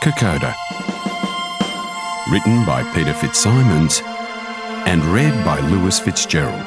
Kokoda. Written by Peter Fitzsimons and read by Lewis Fitzgerald.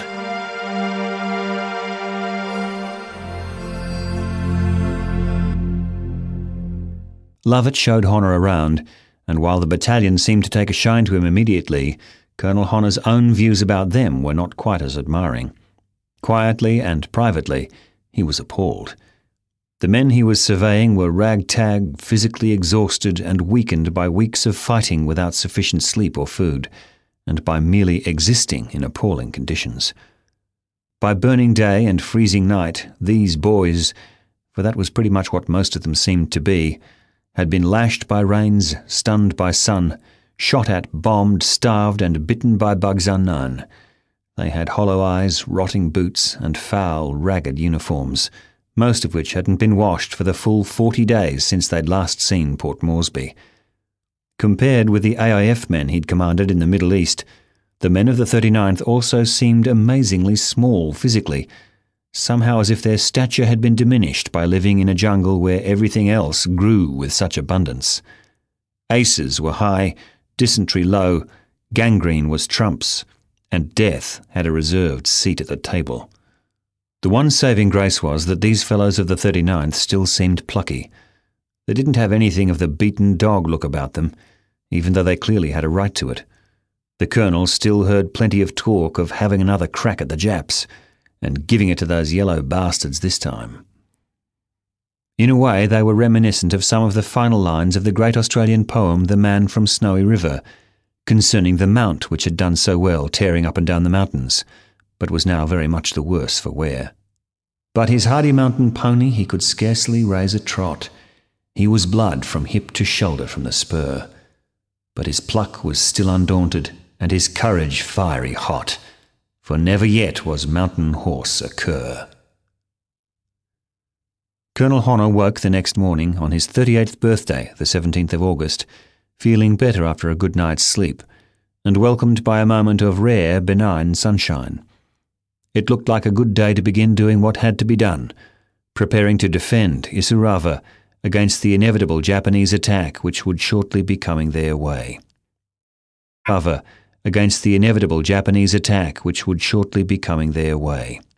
Lovett showed Honor around, and while the battalion seemed to take a shine to him immediately, Colonel Honor's own views about them were not quite as admiring. Quietly and privately, he was appalled. The men he was surveying were ragtag, physically exhausted and weakened by weeks of fighting without sufficient sleep or food, and by merely existing in appalling conditions. By burning day and freezing night, these boys, for that was pretty much what most of them seemed to be, had been lashed by rains, stunned by sun, shot at, bombed, starved, and bitten by bugs unknown. They had hollow eyes, rotting boots, and foul, ragged uniforms, most of which hadn't been washed for the full 40 days since they'd last seen Port Moresby. Compared with the AIF men he'd commanded in the Middle East, the men of the 39th also seemed amazingly small physically, somehow as if their stature had been diminished by living in a jungle where everything else grew with such abundance. Aces were high, dysentery low, gangrene was trumps, and death had a reserved seat at the table. The one saving grace was that these fellows of the 39th still seemed plucky. They didn't have anything of the beaten dog look about them, even though they clearly had a right to it. The colonel still heard plenty of talk of having another crack at the Japs, and giving it to those yellow bastards this time. In a way, they were reminiscent of some of the final lines of the great Australian poem The Man from Snowy River, concerning the mount which had done so well tearing up and down the mountains, but was now very much the worse for wear. But his hardy mountain pony he could scarcely raise a trot. He was blood from hip to shoulder from the spur. But his pluck was still undaunted, and his courage fiery hot, for never yet was mountain horse a cur. Colonel Honor woke the next morning on his 38th birthday, the 17th of August, feeling better after a good night's sleep, and welcomed by a moment of rare, benign sunshine. It looked like a good day to begin doing what had to be done, preparing to defend Isurava against the inevitable Japanese attack which would shortly be coming their way. Against the inevitable Japanese attack which would shortly be coming their way.